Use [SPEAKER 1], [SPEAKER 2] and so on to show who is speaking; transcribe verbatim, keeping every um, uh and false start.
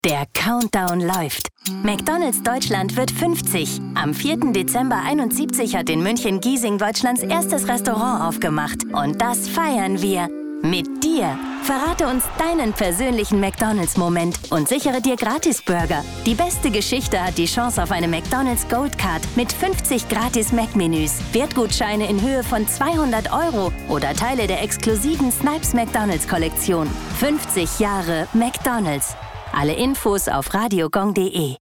[SPEAKER 1] Der Countdown läuft. McDonald's Deutschland wird fünfzig. Am vierten Dezember einundsiebzig hat in München-Giesing Deutschlands erstes Restaurant aufgemacht. Und das feiern wir mit dir. Verrate uns deinen persönlichen McDonald's-Moment und sichere dir Gratis-Burger. Die beste Geschichte hat die Chance auf eine McDonald's Gold Card mit fünfzig gratis Mac-Menüs, Wertgutscheine in Höhe von zweihundert Euro oder Teile der exklusiven Snipes McDonald's-Kollektion. fünfzig Jahre McDonald's. Alle Infos auf radiogong punkt de.